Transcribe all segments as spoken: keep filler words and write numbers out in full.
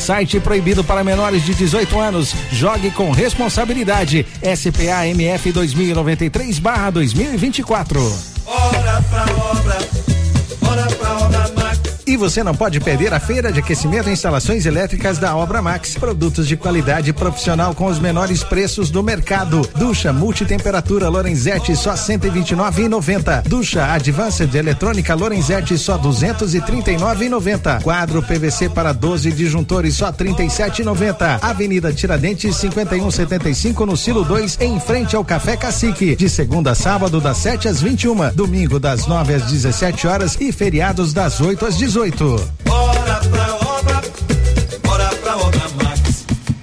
Site proibido para menores de dezoito anos. Jogue com responsabilidade. S P A M F dois mil e noventa e três barra dois mil e vinte e quatro. Bora pra obra, bora pra obra Max. E você não pode perder a feira de aquecimento e instalações elétricas da Obra Max. Produtos de qualidade profissional com os menores preços do mercado. Ducha multitemperatura Lorenzetti só cento e vinte e nove reais e noventa centavos. Ducha Advanced eletrônica Lorenzetti só duzentos e trinta e nove reais e noventa centavos. Quadro P V C para doze disjuntores só trinta e sete reais e noventa centavos. Avenida Tiradentes cinquenta e um setenta e cinco no Silo dois, em frente ao Café Cacique. De segunda a sábado das sete às vinte e uma, domingo das nove às dezessete horas e feriados das oito às dezoito. Bora pra obra, bora pra obra Max.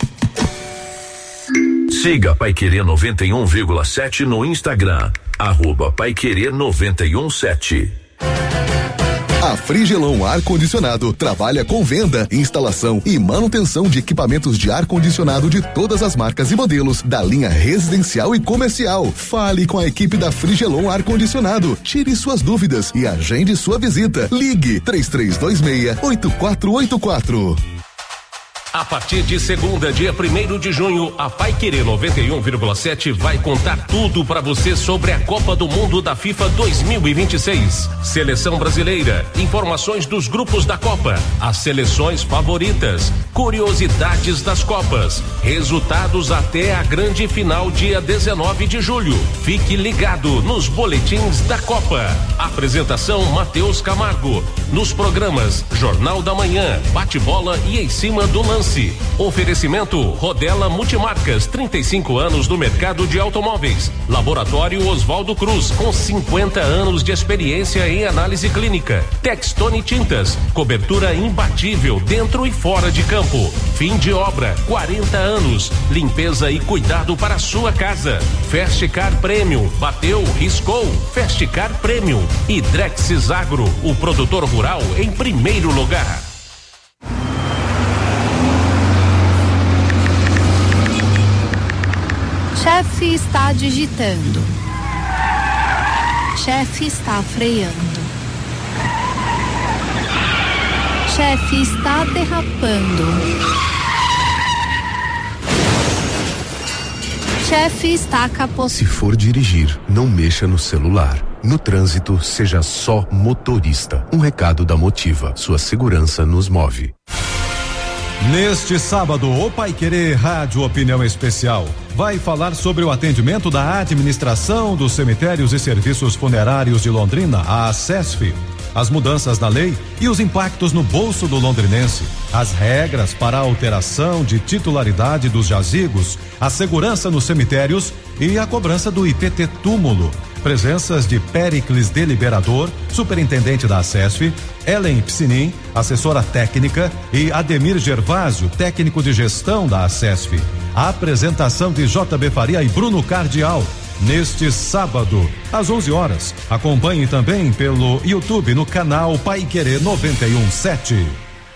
Siga Paiquerê noventa e um vírgula sete no Instagram, arroba Paiquerê noventa e um sete. A Frigelon Ar-Condicionado trabalha com venda, instalação e manutenção de equipamentos de ar-condicionado de todas as marcas e modelos da linha residencial e comercial. Fale com a equipe da Frigelon Ar-Condicionado, tire suas dúvidas e agende sua visita. Ligue três três dois seis, oito quatro oito quatro. A partir de segunda, dia primeiro de junho, a Paiquerê noventa e um vírgula sete vai contar tudo para você sobre a Copa do Mundo da FIFA dois mil e vinte e seis. Seleção brasileira, informações dos grupos da Copa, as seleções favoritas, curiosidades das Copas, resultados até a grande final dia dezenove de julho. Fique ligado nos boletins da Copa. Apresentação Matheus Camargo. Nos programas Jornal da Manhã, Bate-Bola e Em Cima do Lance. Oferecimento Rodela Multimarcas, trinta e cinco anos no mercado de automóveis. Laboratório Oswaldo Cruz, com cinquenta anos de experiência em análise clínica. Textone Tintas, cobertura imbatível dentro e fora de campo. Fim de obra, quarenta anos. Limpeza e cuidado para a sua casa. Festcar Premium, bateu, riscou. Festcar Premium. E Drexis Agro, o produtor rural em primeiro lugar. Chefe está digitando. Chefe está freando. Chefe está derrapando. Chefe está capotando. Se for dirigir, não mexa no celular. No trânsito, seja só motorista. Um recado da Motiva. Sua segurança nos move. Neste sábado, o Paiquerê Rádio Opinião Especial vai falar sobre o atendimento da Administração dos Cemitérios e Serviços Funerários de Londrina, a ACESF, as mudanças na lei e os impactos no bolso do londrinense, as regras para a alteração de titularidade dos jazigos, a segurança nos cemitérios e a cobrança do I P T túmulo. Presenças de Péricles Deliberador, superintendente da ACESF, Ellen Piscinin, assessora técnica, e Ademir Gervásio, técnico de gestão da ACESF. A apresentação de J B Faria e Bruno Cardial, neste sábado, às onze horas. Acompanhe também pelo YouTube no canal Paiquerê noventa e um sete.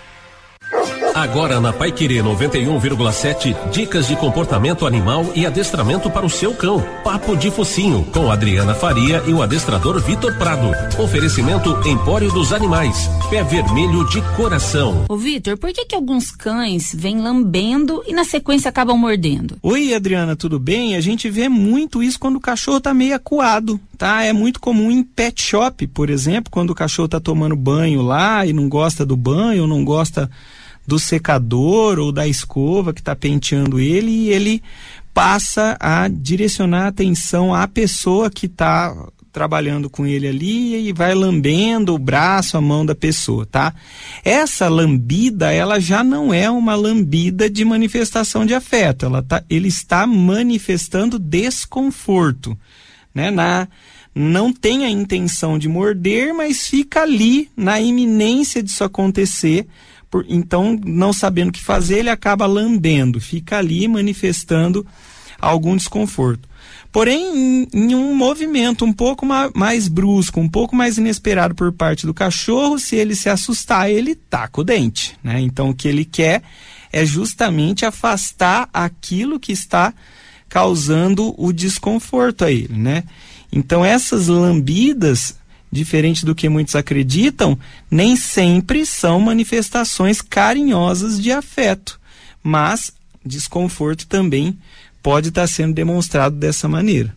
Agora na Paiquerê noventa e um vírgula sete, dicas de comportamento animal e adestramento para o seu cão. Papo de Focinho, com Adriana Faria e o adestrador Vitor Prado. Oferecimento Empório dos Animais, Pé Vermelho de Coração. Ô Vitor, por que que alguns cães vêm lambendo e na sequência acabam mordendo? Oi, Adriana, tudo bem? A gente vê muito isso quando o cachorro tá meio acuado, tá? É muito comum em pet shop, por exemplo, quando o cachorro tá tomando banho lá e não gosta do banho, ou não gosta do secador ou da escova que está penteando ele, e ele passa a direcionar a atenção à pessoa que está trabalhando com ele ali e vai lambendo o braço, a mão da pessoa, tá? Essa lambida, ela já não é uma lambida de manifestação de afeto, ela tá, ele está manifestando desconforto, né? Na, não tem a intenção de morder, mas fica ali na iminência disso acontecer. Por, então, não sabendo o que fazer, ele acaba lambendo, fica ali manifestando algum desconforto. Porém, em, em um movimento um pouco ma, mais brusco, um pouco mais inesperado por parte do cachorro, se ele se assustar, ele taca o dente, né? Então, o que ele quer é justamente afastar aquilo que está causando o desconforto a ele, né? Então, essas lambidas, diferente do que muitos acreditam, nem sempre são manifestações carinhosas de afeto, mas desconforto também pode estar sendo demonstrado dessa maneira.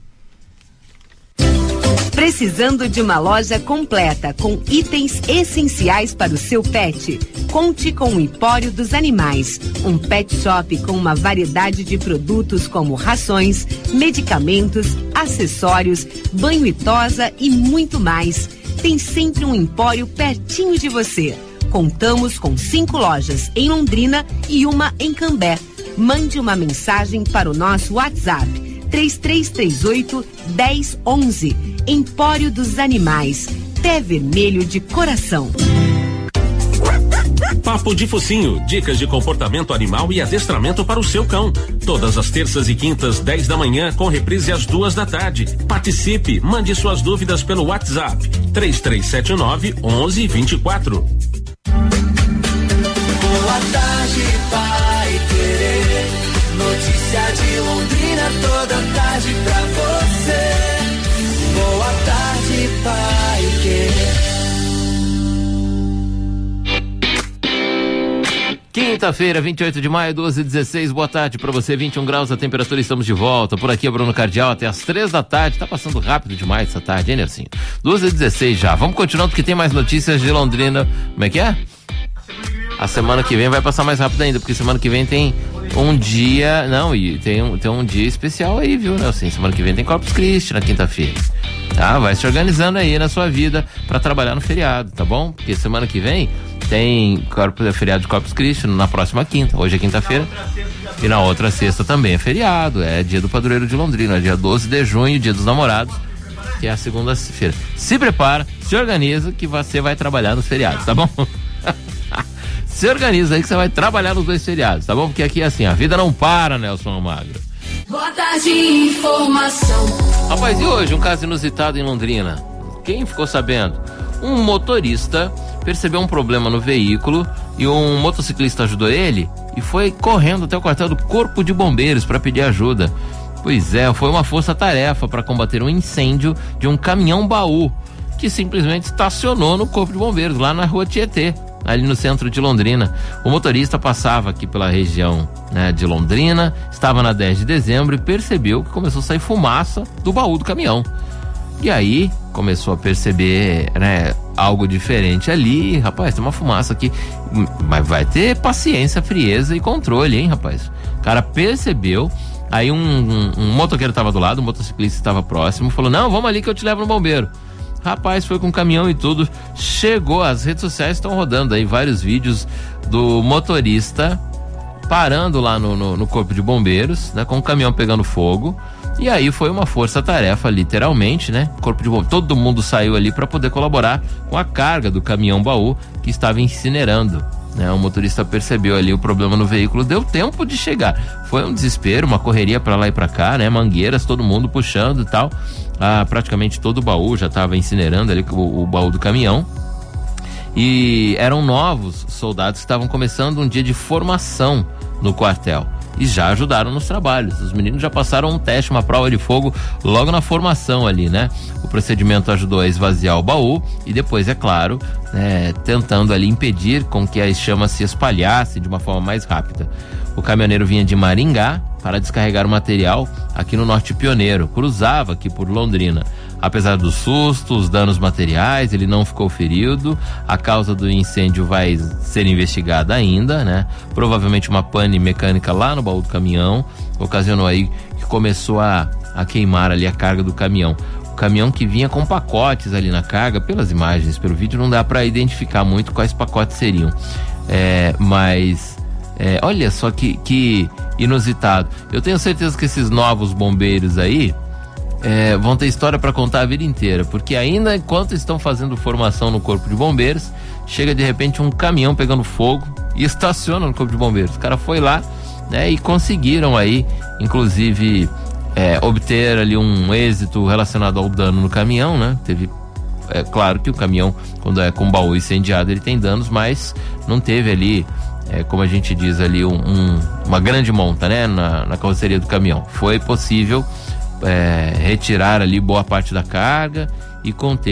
Precisando de uma loja completa com itens essenciais para o seu pet? Conte com o Empório dos Animais, um pet shop com uma variedade de produtos como rações, medicamentos, acessórios, banho e tosa e muito mais. Tem sempre um empório pertinho de você. Contamos com cinco lojas em Londrina e uma em Cambé. Mande uma mensagem para o nosso WhatsApp três três três oito, um zero um um. Empório dos Animais, pé vermelho de coração. Papo de Focinho, dicas de comportamento animal e adestramento para o seu cão. Todas as terças e quintas, dez da manhã, com reprise às duas da tarde. Participe, mande suas dúvidas pelo WhatsApp três três sete nove, um um dois quatro. Boa tarde, Pai Querer. Notícia de Londrina toda tarde pra você. Boa tarde, Pai Querer. Quinta-feira, vinte e oito de maio, doze e dezesseis, boa tarde pra você, vinte e um graus a temperatura, estamos de volta. Por aqui é Bruno Cardial até as três da tarde, tá passando rápido demais essa tarde, hein, Nercinho? doze e dezesseis já, vamos continuando porque tem mais notícias de Londrina. Como é que é? A semana que vem vai passar mais rápido ainda, porque semana que vem tem um dia, não, e tem um, tem um dia especial aí, viu, Nelson? Semana que vem tem Corpus Christi na quinta-feira, tá? Vai se organizando aí na sua vida pra trabalhar no feriado, tá bom? Porque semana que vem tem Corpus, feriado de Corpus Christi na próxima quinta, hoje é quinta-feira, e na outra sexta também é feriado, é dia do padroeiro de Londrina, é dia doze de junho, dia dos namorados, que é a segunda-feira. Se prepara, se organiza que você vai trabalhar nos feriados, tá bom? Se organiza aí que você vai trabalhar nos dois feriados, tá bom? Porque aqui é assim, a vida não para, Nelson Almagro. Boa tarde, informação. Rapaz, e hoje um caso inusitado em Londrina? Quem ficou sabendo? Um motorista percebeu um problema no veículo e um motociclista ajudou ele e foi correndo até o quartel do Corpo de Bombeiros para pedir ajuda. Pois é, foi uma força-tarefa para combater um incêndio de um caminhão-baú que simplesmente estacionou no Corpo de Bombeiros, lá na rua Tietê, ali no centro de Londrina. O motorista passava aqui pela região, né, de Londrina, estava na dez de dezembro e percebeu que começou a sair fumaça do baú do caminhão. E aí começou a perceber, né, algo diferente ali. Rapaz, tem uma fumaça aqui, mas vai ter paciência, frieza e controle, hein, rapaz? O cara percebeu. Aí um, um, um motoqueiro estava do lado, um motociclista estava próximo, falou: não, vamos ali que eu te levo no bombeiro. Rapaz, foi com o caminhão e tudo, chegou, as redes sociais estão rodando aí vários vídeos do motorista parando lá no, no, no Corpo de Bombeiros, né, com o caminhão pegando fogo, e aí foi uma força-tarefa, literalmente, né, Corpo de Bombeiros, todo mundo saiu ali para poder colaborar com a carga do caminhão-baú que estava incinerando, né, o motorista percebeu ali o problema no veículo, deu tempo de chegar, foi um desespero, uma correria para lá e para cá, né, mangueiras, todo mundo puxando e tal. Ah, praticamente todo o baú já estava incinerando ali, o, o baú do caminhão, e eram novos soldados que estavam começando um dia de formação no quartel e já ajudaram nos trabalhos. Os meninos já passaram um teste, uma prova de fogo logo na formação ali, né? O procedimento ajudou a esvaziar o baú e depois, é claro, né, tentando ali impedir com que as chamas se espalhassem de uma forma mais rápida. O caminhoneiro vinha de Maringá para descarregar o material aqui no Norte Pioneiro, cruzava aqui por Londrina. Apesar do susto, os danos materiais, ele não ficou ferido. A causa do incêndio vai ser investigada ainda, né? Provavelmente uma pane mecânica lá no baú do caminhão ocasionou aí que começou a, a queimar ali a carga do caminhão. O caminhão que vinha com pacotes ali na carga, pelas imagens, pelo vídeo, não dá para identificar muito quais pacotes seriam. É, mas é, olha só que, que inusitado. Eu tenho certeza que esses novos bombeiros aí É, vão ter história para contar a vida inteira, porque ainda enquanto estão fazendo formação no Corpo de Bombeiros, chega de repente um caminhão pegando fogo e estaciona no Corpo de Bombeiros. O cara foi lá, né, e conseguiram aí, inclusive, é, obter ali um êxito relacionado ao dano no caminhão, né? Teve, é claro que o caminhão, quando é com baú incendiado, ele tem danos, mas não teve ali, é, como a gente diz ali, um, um, uma grande monta, né, na, na carroceria do caminhão. Foi possível É, retirar ali boa parte da carga e conter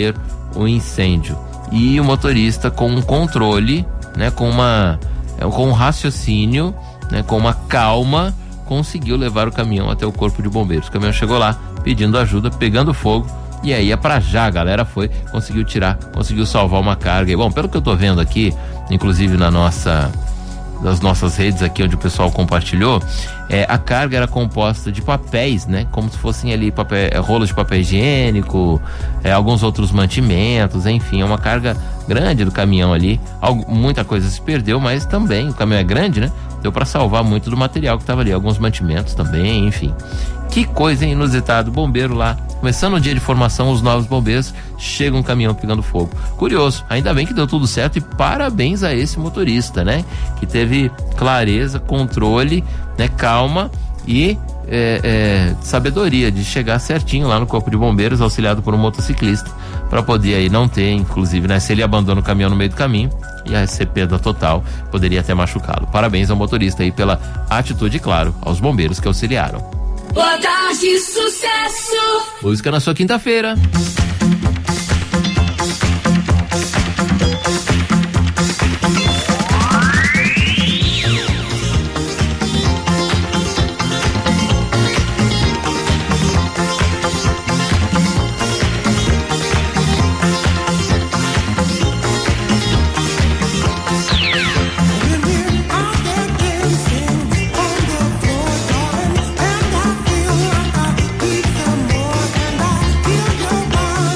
o incêndio. E o motorista, com um controle, né, com uma com um raciocínio, né, com uma calma, conseguiu levar o caminhão até o corpo de bombeiros. O caminhão chegou lá pedindo ajuda, pegando fogo, e aí é pra já, a galera foi, conseguiu tirar, conseguiu salvar uma carga. E, bom, pelo que eu tô vendo aqui, inclusive na nossa das nossas redes aqui onde o pessoal compartilhou, é, a carga era composta de papéis, né? Como se fossem ali papel, rolos de papel higiênico, é, alguns outros mantimentos, enfim, é uma carga grande do caminhão ali. Algo, muita coisa se perdeu, mas também o caminhão é grande, né? Deu para salvar muito do material que estava ali, alguns mantimentos também, enfim. Que coisa, hein? Inusitado. Bombeiro lá, começando o dia de formação, os novos bombeiros, chega um caminhão pegando fogo. Curioso, ainda bem que deu tudo certo e parabéns a esse motorista, né? Que teve clareza, controle, né? Calma e é, é, sabedoria de chegar certinho lá no corpo de bombeiros, auxiliado por um motociclista, para poder aí não ter, inclusive, né? Se ele abandona o caminhão no meio do caminho, ia ser perda total, poderia até machucá-lo. Parabéns ao motorista aí pela atitude, e, claro, aos bombeiros que auxiliaram. Boa tarde, sucesso! Música na sua quinta-feira. Feel your body.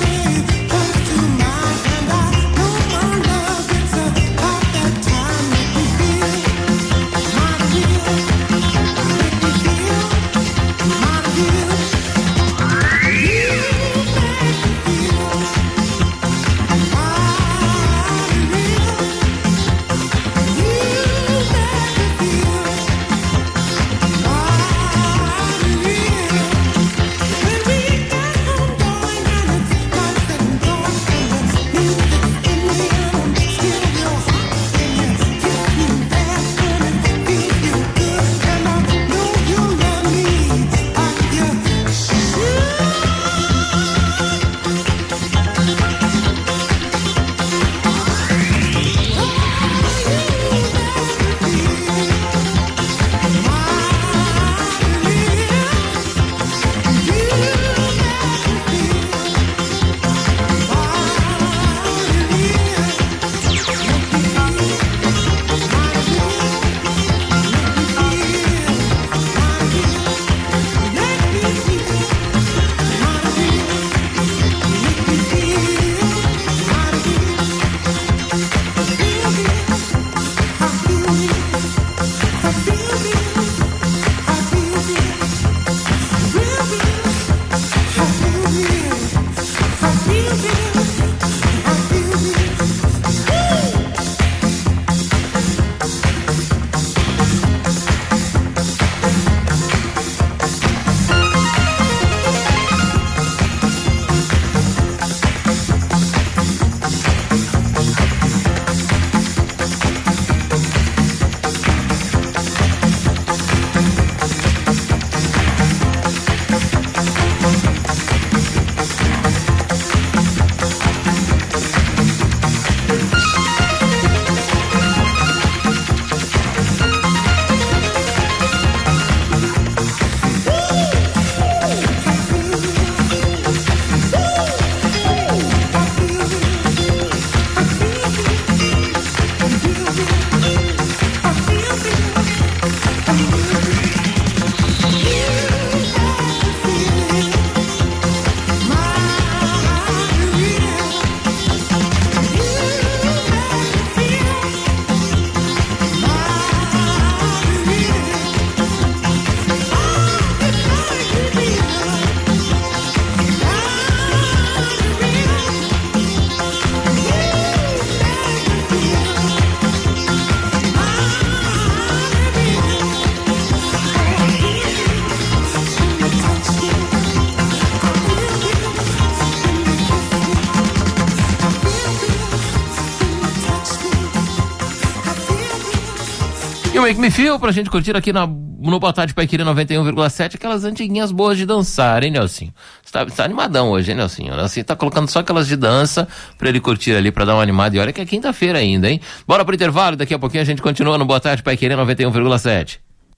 Make Me Feel pra gente curtir aqui na, no Boa Tarde Pai Querer noventa e um vírgula sete, aquelas antiguinhas boas de dançar, hein, Nelsinho? Você tá, tá animadão hoje, hein, Nelsinho? O Nelsinho tá colocando só aquelas de dança pra ele curtir ali, pra dar uma animada. E olha que é quinta-feira ainda, hein? Bora pro intervalo, daqui a pouquinho a gente continua no Boa Tarde Pai Querer noventa e um vírgula sete.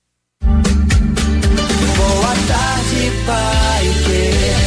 Boa tarde, Pai Querer.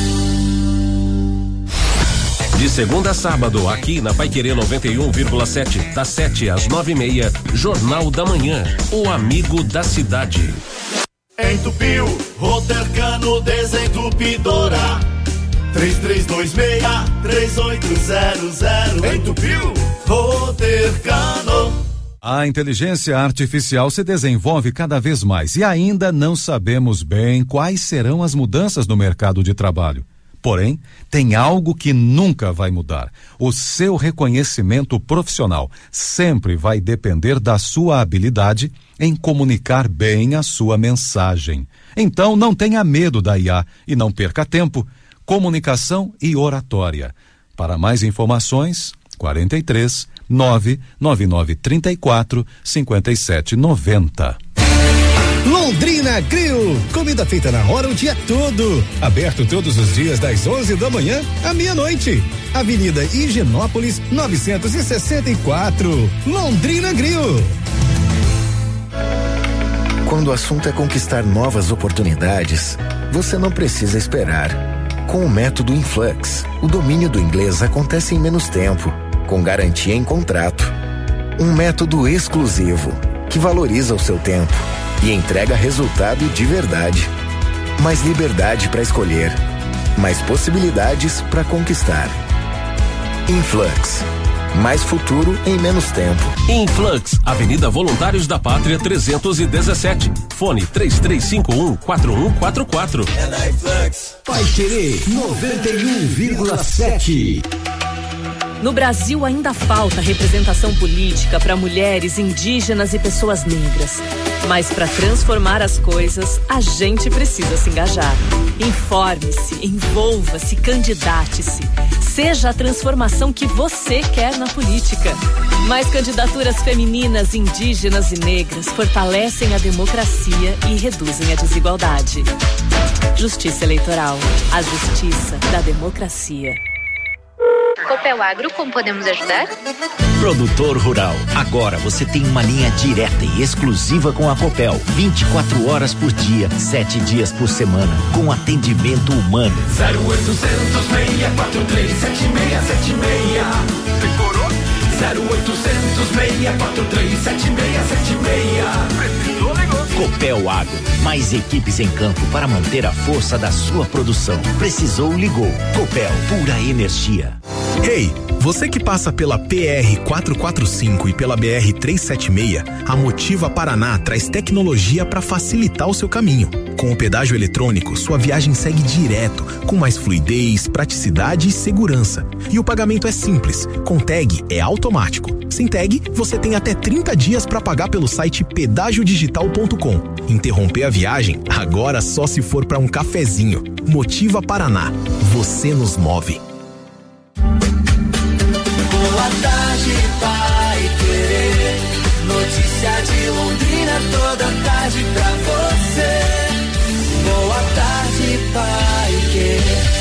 De segunda a sábado, aqui na Pai Querer noventa e um vírgula sete, das sete às nove e meia, Jornal da Manhã, o amigo da cidade. Entupiu, Rotercano Desentupidora. três três dois seis, três oito zero zero. Entupiu, Rotercano. A inteligência artificial se desenvolve cada vez mais e ainda não sabemos bem quais serão as mudanças no mercado de trabalho. Porém, tem algo que nunca vai mudar. O seu reconhecimento profissional sempre vai depender da sua habilidade em comunicar bem a sua mensagem. Então, não tenha medo da I A e não perca tempo. Comunicação e oratória. Para mais informações, quarenta e três, nove nove nove trinta e quatro, cinquenta e sete noventa. Londrina Grill, comida feita na hora o dia todo, aberto todos os dias das onze da manhã à meia-noite. Avenida Higienópolis novecentos e sessenta e quatro, Londrina Grill. Quando o assunto é conquistar novas oportunidades, você não precisa esperar. Com o método Influx, o domínio do inglês acontece em menos tempo, com garantia em contrato. Um método exclusivo, que valoriza o seu tempo e entrega resultado de verdade. Mais liberdade para escolher, mais possibilidades para conquistar. Influx, mais futuro em menos tempo. Influx, Avenida Voluntários da Pátria trezentos e dezessete. Fone três três cinco um, quatro um quatro quatro. É na Influx. Pai Querer noventa e um vírgula sete. No Brasil ainda falta representação política para mulheres, indígenas e pessoas negras. Mas para transformar as coisas, a gente precisa se engajar. Informe-se, envolva-se, candidate-se. Seja a transformação que você quer na política. Mais candidaturas femininas, indígenas e negras fortalecem a democracia e reduzem a desigualdade. Justiça Eleitoral. A justiça da democracia. Copel Agro, como podemos ajudar? Produtor rural, agora você tem uma linha direta e exclusiva com a Copel, vinte e quatro horas por dia, sete dias por semana, com atendimento humano. zero oitocentos, seis quatro três, sete seis sete seis. Decorou? zero oitocentos, seis quatro três, sete seis sete seis. Precisou, ligou. Copel Agro, mais equipes em campo para manter a força da sua produção. Precisou, ligou. Copel, pura energia. Ei, hey, você que passa pela P R quatrocentos e quarenta e cinco e pela B R trezentos e setenta e seis, a Motiva Paraná traz tecnologia para facilitar o seu caminho. Com o pedágio eletrônico, sua viagem segue direto, com mais fluidez, praticidade e segurança. E o pagamento é simples, com tag é automático. Sem tag, você tem até trinta dias para pagar pelo site pedágio digital ponto com. Interromper a viagem, agora só se for para um cafezinho. Motiva Paraná, você nos move. Boa tarde, Pai Querer. Notícia de Londrina toda tarde pra você. Boa tarde, Pai Querer.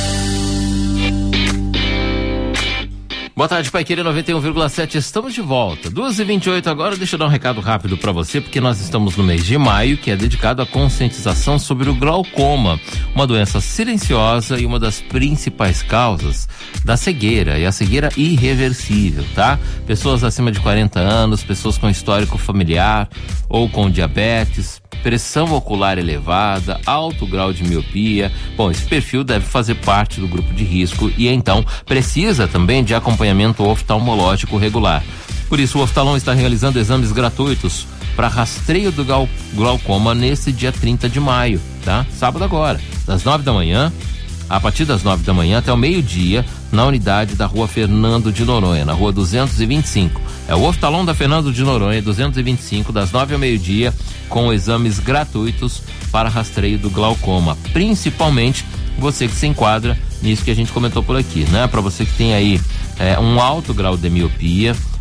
Boa tarde, Pai Querer noventa e um vírgula sete, estamos de volta. duas e vinte e oito agora, deixa eu dar um recado rápido para você, porque nós estamos no mês de maio, que é dedicado à conscientização sobre o glaucoma, uma doença silenciosa e uma das principais causas da cegueira, e a cegueira irreversível, tá? Pessoas acima de quarenta anos, pessoas com histórico familiar ou com diabetes, pressão ocular elevada, alto grau de miopia. Bom, esse perfil deve fazer parte do grupo de risco e então precisa também de acompanhamento oftalmológico regular. Por isso, o Oftalon está realizando exames gratuitos para rastreio do glau- glaucoma nesse dia trinta de maio, tá? Sábado agora, das nove da manhã, a partir das nove da manhã até o meio-dia, na unidade da Rua Fernando de Noronha, na Rua duzentos e vinte e cinco. É o Oftalon da Fernando de Noronha, duzentos e vinte e cinco, das nove ao meio-dia, com exames gratuitos para rastreio do glaucoma. Principalmente você que se enquadra nisso que a gente comentou por aqui, né? Para você que tem aí é, um alto grau de miopia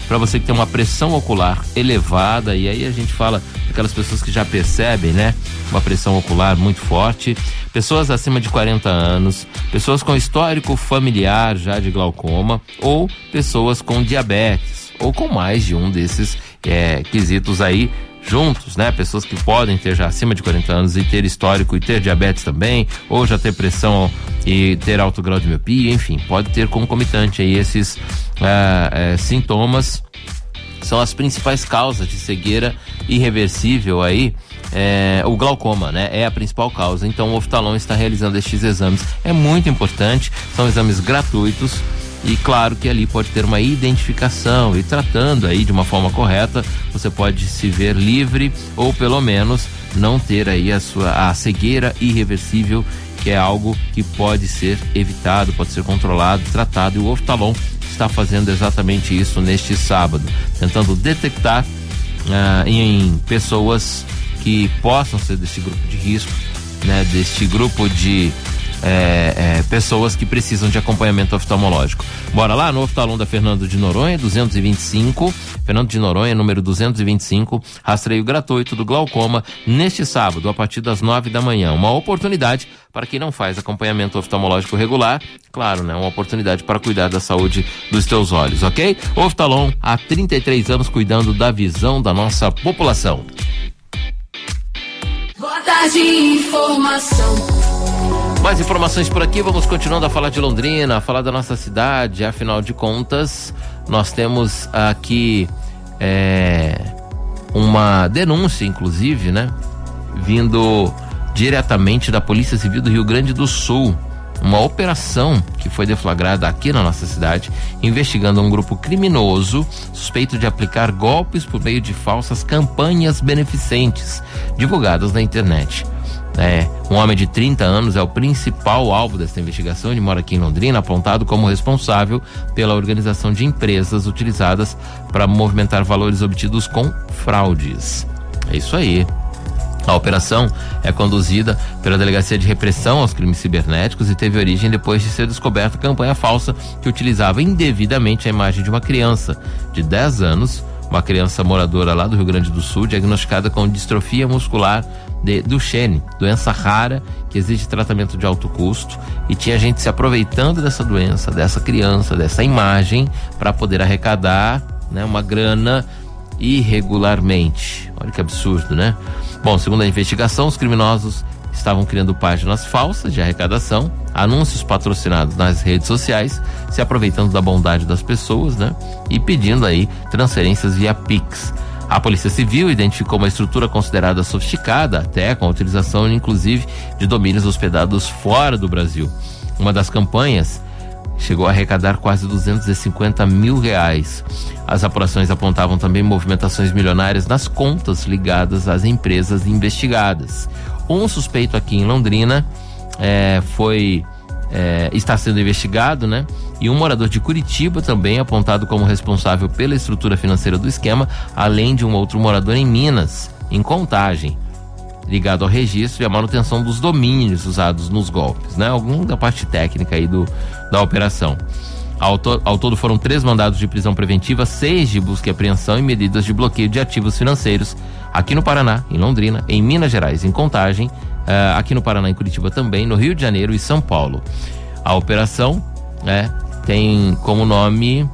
para você que tem uma pressão ocular elevada, e aí a gente fala daquelas pessoas que já percebem, né? Uma pressão ocular muito forte, pessoas acima de quarenta anos, pessoas com histórico familiar já de glaucoma, ou pessoas com diabetes, ou com mais de um desses é, quesitos aí juntos, né? Pessoas que podem ter já acima de quarenta anos e ter histórico e ter diabetes também, ou já ter pressão e ter alto grau de miopia, enfim, pode ter concomitante aí esses ah, eh, sintomas. São as principais causas de cegueira irreversível aí, é, o glaucoma, né? É a principal causa. Então o oftalmologista está realizando estes exames. É muito importante, são exames gratuitos. E claro que ali pode ter uma identificação, e tratando aí de uma forma correta, você pode se ver livre, ou pelo menos não ter aí a sua a cegueira irreversível, que é algo que pode ser evitado, pode ser controlado, tratado, e o oftalmologista está fazendo exatamente isso neste sábado, tentando detectar ah, em pessoas que possam ser deste grupo de risco, né, deste grupo de É, é, pessoas que precisam de acompanhamento oftalmológico. Bora lá no oftalmologista da Fernando de Noronha, duzentos e vinte e cinco, Fernando de Noronha, número duzentos e vinte e cinco, rastreio gratuito do glaucoma neste sábado a partir das nove da manhã. Uma oportunidade para quem não faz acompanhamento oftalmológico regular, claro, né? Uma oportunidade para cuidar da saúde dos teus olhos, ok? Oftalon há trinta e três anos cuidando da visão da nossa população. Boa tarde, informação. Mais informações por aqui, vamos continuando a falar de Londrina, a falar da nossa cidade. Afinal de contas, nós temos aqui é, uma denúncia, inclusive, né? Vindo diretamente da Polícia Civil do Rio Grande do Sul. Uma operação que foi deflagrada aqui na nossa cidade, investigando um grupo criminoso suspeito de aplicar golpes por meio de falsas campanhas beneficentes divulgadas na internet. É, um homem de trinta anos é o principal alvo desta investigação. Ele mora aqui em Londrina, apontado como responsável pela organização de empresas utilizadas para movimentar valores obtidos com fraudes. É isso aí. A operação é conduzida pela Delegacia de Repressão aos Crimes Cibernéticos e teve origem depois de ser descoberta a campanha falsa que utilizava indevidamente a imagem de uma criança de dez anos, uma criança moradora lá do Rio Grande do Sul, diagnosticada com distrofia muscular de Duchenne, doença rara que exige tratamento de alto custo, e tinha gente se aproveitando dessa doença, dessa criança, dessa imagem, para poder arrecadar, né, uma grana irregularmente. Olha que absurdo, né? Bom, segundo a investigação, os criminosos estavam criando páginas falsas de arrecadação, anúncios patrocinados nas redes sociais, se aproveitando da bondade das pessoas, né? E pedindo aí transferências via Pix. A Polícia Civil identificou uma estrutura considerada sofisticada, até com a utilização, inclusive, de domínios hospedados fora do Brasil. Uma das campanhas chegou a arrecadar quase duzentos e cinquenta mil reais. As apurações apontavam também movimentações milionárias nas contas ligadas às empresas investigadas. Um suspeito aqui em Londrina é, foi é, está sendo investigado, né? E um morador de Curitiba também apontado como responsável pela estrutura financeira do esquema, além de um outro morador em Minas, em Contagem, ligado ao registro e à manutenção dos domínios usados nos golpes, né? Algum da parte técnica aí do, da operação. Ao, to, ao todo foram três mandados de prisão preventiva, seis de busca e apreensão e medidas de bloqueio de ativos financeiros aqui no Paraná, em Londrina, em Minas Gerais, em Contagem, uh, aqui no Paraná, em Curitiba também, no Rio de Janeiro e São Paulo. A operação, né, tem como nome uh,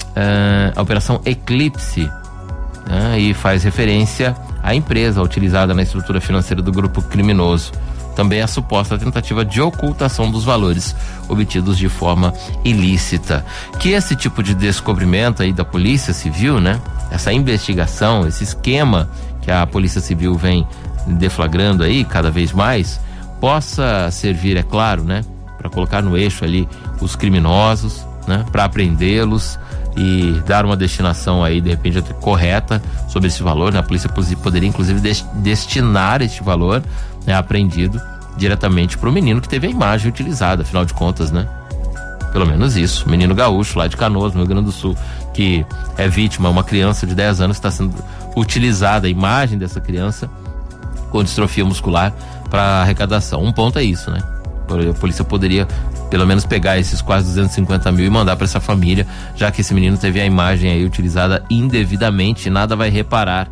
a Operação Eclipse, né, e faz referência à empresa utilizada na estrutura financeira do grupo criminoso. Também a suposta tentativa de ocultação dos valores obtidos de forma ilícita. Que esse tipo de descobrimento aí da Polícia Civil, né? Essa investigação, esse esquema que a Polícia Civil vem deflagrando aí cada vez mais, possa servir, é claro, né? Para colocar no eixo ali os criminosos, né? Para apreendê-los e dar uma destinação aí, de repente, até correta sobre esse valor, né? A polícia poderia, inclusive, des- destinar este valor, né, apreendido diretamente para o menino que teve a imagem utilizada, afinal de contas, né? Pelo menos isso, o menino gaúcho lá de Canoas, no Rio Grande do Sul, que é vítima, uma criança de dez anos, está sendo utilizada a imagem dessa criança com distrofia muscular para arrecadação. Um ponto é isso, né? A polícia poderia pelo menos pegar esses quase duzentos e cinquenta mil e mandar para essa família, já que esse menino teve a imagem aí utilizada indevidamente, nada vai reparar,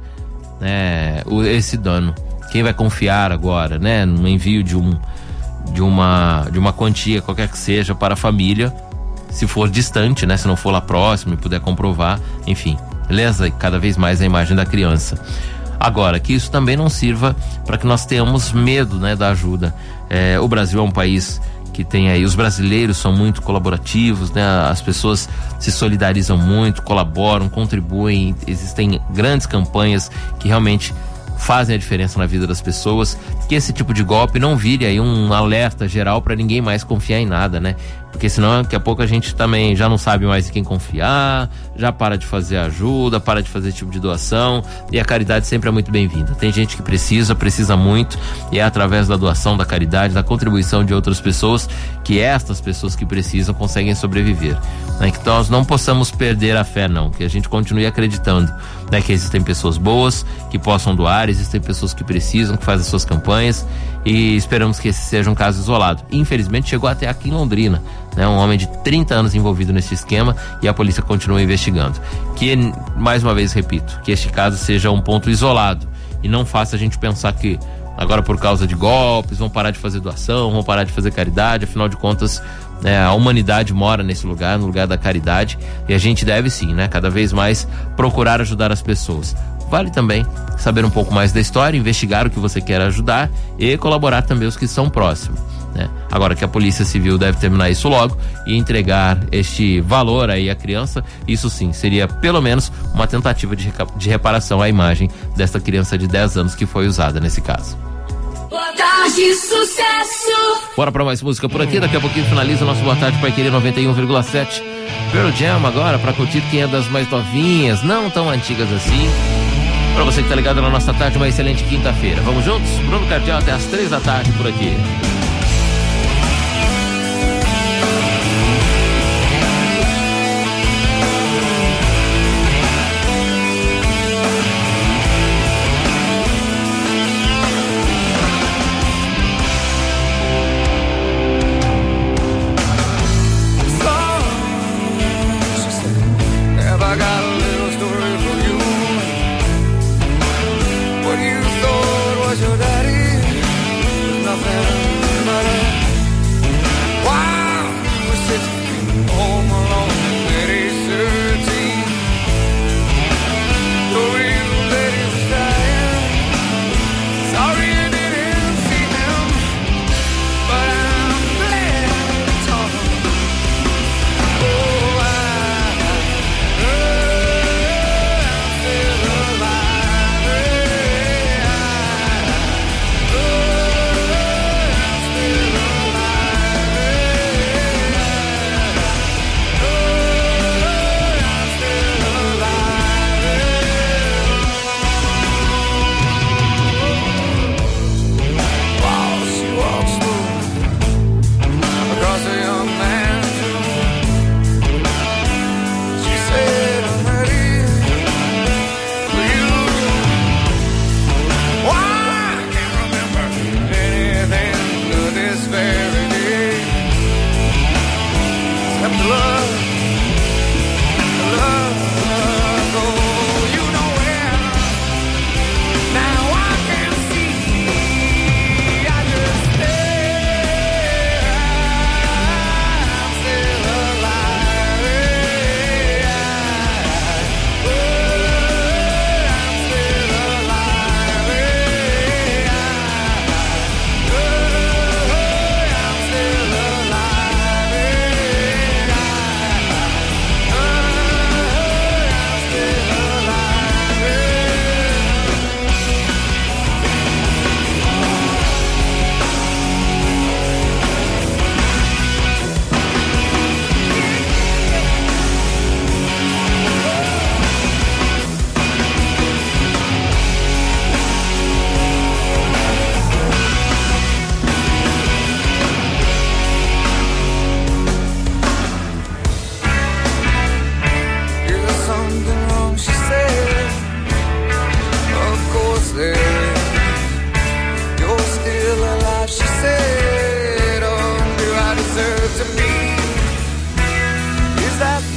né, esse dano. Quem vai confiar agora, né, no envio de um de uma de uma quantia, qualquer que seja, para a família, se for distante, né, se não for lá próximo e puder comprovar, enfim, lesa cada vez mais a imagem da criança. Agora, que isso também não sirva para que nós tenhamos medo, né, da ajuda. É, o Brasil é um país que tem aí, os brasileiros são muito colaborativos, né? As pessoas se solidarizam muito, colaboram, contribuem, existem grandes campanhas que realmente fazem a diferença na vida das pessoas, que esse tipo de golpe não vire aí um alerta geral para ninguém mais confiar em nada, né? Porque senão daqui a pouco a gente também já não sabe mais em quem confiar, já para de fazer ajuda, para de fazer esse tipo de doação, e a caridade sempre é muito bem-vinda. Tem gente que precisa, precisa muito, e é através da doação, da caridade, da contribuição de outras pessoas que estas pessoas que precisam conseguem sobreviver, né? Que nós não possamos perder a fé, não, que a gente continue acreditando, né, que existem pessoas boas que possam doar, existem pessoas que precisam, que fazem suas campanhas, e esperamos que esse seja um caso isolado. Infelizmente chegou até aqui em Londrina, né, um homem de trinta anos envolvido nesse esquema, e a polícia continua investigando. Que, mais uma vez repito, que este caso seja um ponto isolado e não faça a gente pensar que agora, por causa de golpes, vão parar de fazer doação, vão parar de fazer caridade. Afinal de contas, né, a humanidade mora nesse lugar, no lugar da caridade, e a gente deve sim, né, cada vez mais procurar ajudar as pessoas. Vale também saber um pouco mais da história, investigar o que você quer ajudar e colaborar também os que são próximos, né? Agora que a Polícia Civil deve terminar isso logo e entregar este valor aí à criança, isso sim seria pelo menos uma tentativa de, de reparação à imagem desta criança de dez anos que foi usada nesse caso. Boa tarde, sucesso! Bora pra mais música por aqui, daqui a pouquinho finaliza o nosso Boa Tarde Pai Querer noventa e um vírgula sete. Pearl Jam agora, pra curtir quem é das mais novinhas, não tão antigas assim. Pra você que tá ligado na nossa tarde, uma excelente quinta-feira. Vamos juntos? Bruno Cardial até as três da tarde por aqui.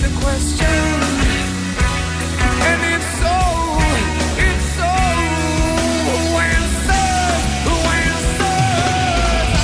the question, and it's so, it's so answered, answered.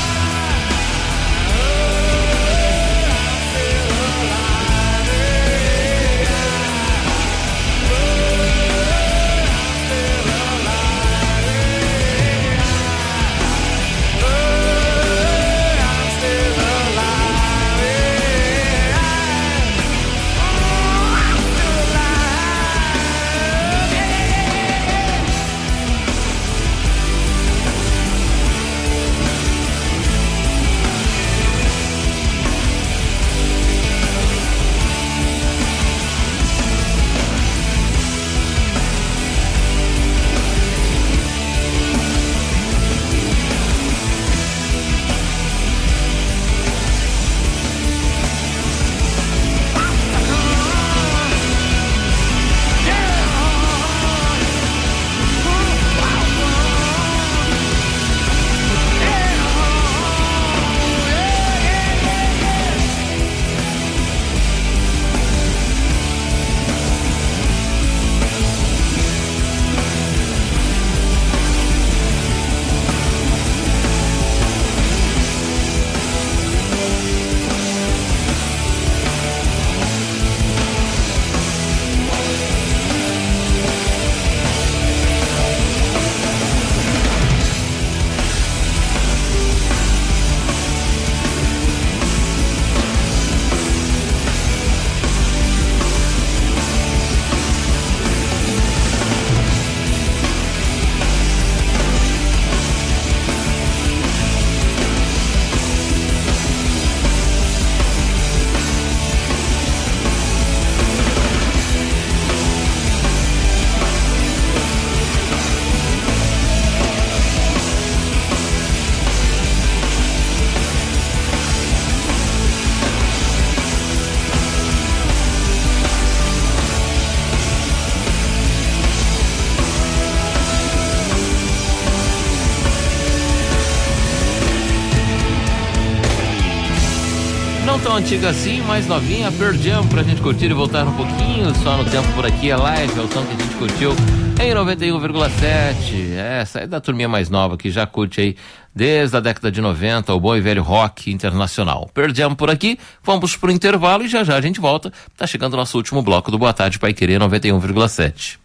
Não tão antiga assim, mais novinha, Pearl Jam, pra gente curtir e voltar um pouquinho só no tempo por aqui. É live, é o som que a gente curtiu em noventa e um vírgula sete. É, essa é da turminha mais nova que já curte aí desde a década de noventa, o bom e velho rock internacional. Pearl Jam por aqui, vamos pro intervalo e já já a gente volta. Tá chegando o nosso último bloco do Boa Tarde Paiquerê noventa e um vírgula sete.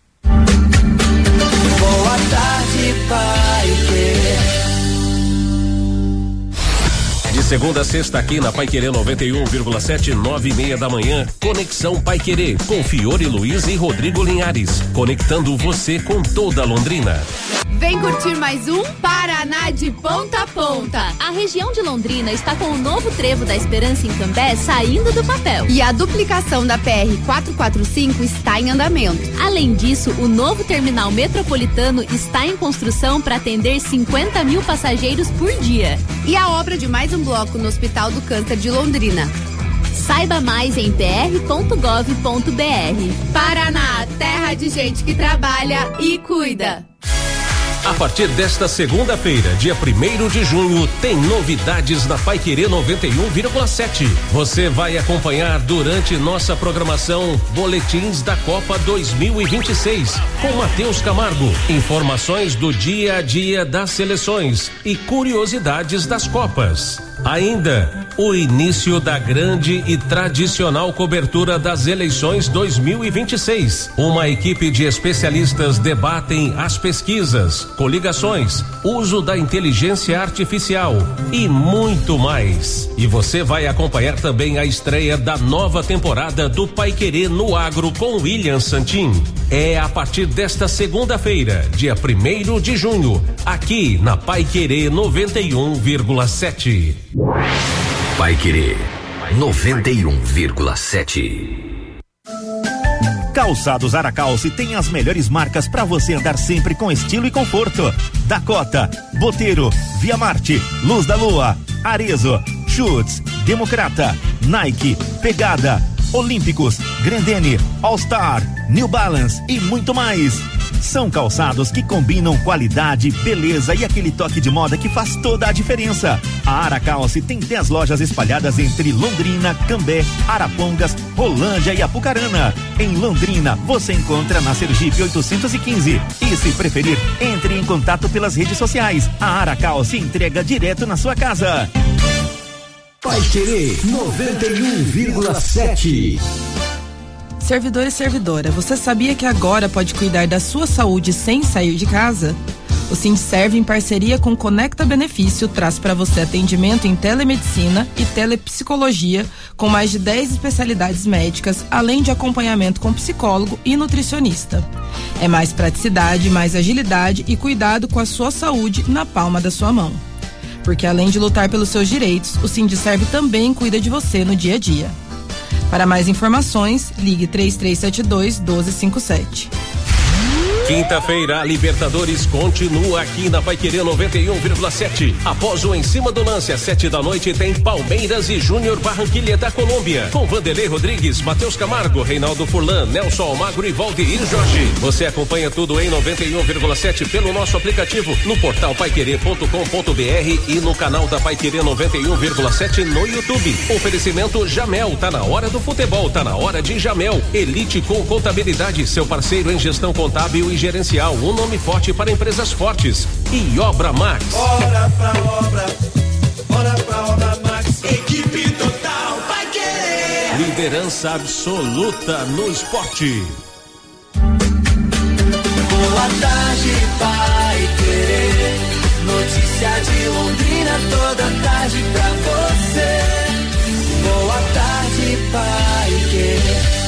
Boa tarde, Paiquerê. De segunda a sexta aqui na Paiquerê noventa e um vírgula sete, nove e meia da manhã, Conexão Paiquerê, com Fiore Luiz e Rodrigo Linhares, conectando você com toda Londrina. Vem curtir mais um Paraná de ponta a ponta. A região de Londrina está com o novo trevo da Esperança em Cambé saindo do papel. E a duplicação da P R quatrocentos e quarenta e cinco está em andamento. Além disso, o novo terminal metropolitano está em construção para atender cinquenta mil passageiros por dia. E a obra de mais um bloco no Hospital do Câncer de Londrina. Saiba mais em p r ponto gov ponto b r. Paraná, terra de gente que trabalha e cuida. A partir desta segunda-feira, dia primeiro de junho, tem novidades na Paiquerê noventa e um vírgula sete. Você vai acompanhar durante nossa programação boletins da Copa dois mil e vinte e seis com Matheus Camargo, informações do dia a dia das seleções e curiosidades das Copas. Ainda o início da grande e tradicional cobertura das eleições dois mil e vinte e seis. Uma equipe de especialistas debatem as pesquisas, coligações, uso da inteligência artificial e muito mais. E você vai acompanhar também a estreia da nova temporada do Paiquerê no Agro com William Santin. É a partir desta segunda-feira, dia primeiro de junho, aqui na Paiquerê noventa e um vírgula sete. Paiquerê noventa e um vírgula sete. Calçados Aracalce tem as melhores marcas para você andar sempre com estilo e conforto. Dakota, Boteiro, Via Marte, Luz da Lua, Arezzo, Schutz, Democrata, Nike, Pegada, Olímpicos, Grendene, All Star, New Balance e muito mais. São calçados que combinam qualidade, beleza e aquele toque de moda que faz toda a diferença. A Aracalce tem dez lojas espalhadas entre Londrina, Cambé, Arapongas, Rolândia e Apucarana. Em Londrina, você encontra na Sergipe oitocentos e quinze. E se preferir, entre em contato pelas redes sociais. A Aracalce entrega direto na sua casa. Paiquerê noventa e um vírgula sete. Servidor e servidora, você sabia que agora pode cuidar da sua saúde sem sair de casa? O Sindserv, em parceria com Conecta Benefício, traz para você atendimento em telemedicina e telepsicologia com mais de dez especialidades médicas, além de acompanhamento com psicólogo e nutricionista. É mais praticidade, mais agilidade e cuidado com a sua saúde na palma da sua mão. Porque além de lutar pelos seus direitos, o Sindserv também cuida de você no dia a dia. Para mais informações, ligue três três sete dois, um dois cinco sete. Quinta-feira, a Libertadores continua aqui na Paiquerê noventa e um vírgula sete. Após o Em Cima do Lance, às sete da noite, tem Palmeiras e Júnior Barranquilla da Colômbia. Com Vanderlei Rodrigues, Matheus Camargo, Reinaldo Furlan, Nelson Almagro e Valdeir Jorge. Você acompanha tudo em noventa e um vírgula sete pelo nosso aplicativo, no portal paiquerê ponto com ponto br e no canal da Paiquerê noventa e um vírgula sete no YouTube. Oferecimento Jamel, tá na hora do futebol, tá na hora de Jamel. Elite com Contabilidade, seu parceiro em gestão contábil e gerencial, um nome forte para empresas fortes. E Obra Max. Bora pra obra, bora pra Obra Max. Equipe total vai querer. Liderança absoluta no esporte. Boa tarde, vai querer. Notícia de Londrina toda tarde pra você. Boa tarde, vai querer.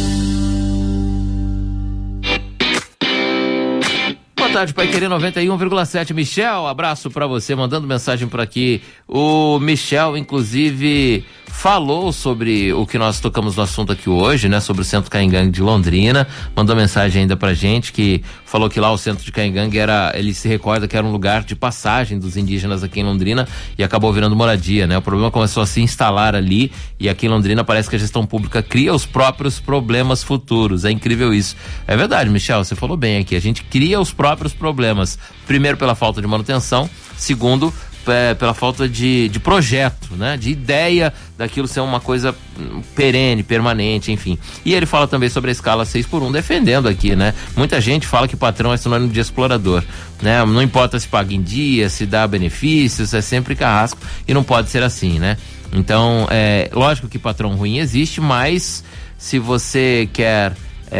Boa tarde, Paiquerê noventa e um vírgula sete. Michel, abraço pra você, mandando mensagem por aqui. O Michel, inclusive, falou sobre o que nós tocamos no assunto aqui hoje, né? Sobre o Centro Caingangue de Londrina. Mandou mensagem ainda pra gente, que falou que lá o Centro de Caingangue era, ele se recorda que era um lugar de passagem dos indígenas aqui em Londrina e acabou virando moradia, né? O problema começou a se instalar ali e aqui em Londrina parece que a gestão pública cria os próprios problemas futuros. É incrível isso. É verdade, Michel, você falou bem aqui. A gente cria os próprios problemas. Primeiro pela falta de manutenção, segundo É, pela falta de, de projeto, né? De ideia daquilo ser uma coisa perene, permanente, enfim. E ele fala também sobre a escala seis por um, defendendo aqui, né? Muita gente fala que patrão é sinônimo de explorador, né? Não importa se paga em dia, se dá benefícios, é sempre carrasco e não pode ser assim, né? Então, é lógico que patrão ruim existe, mas se você quer,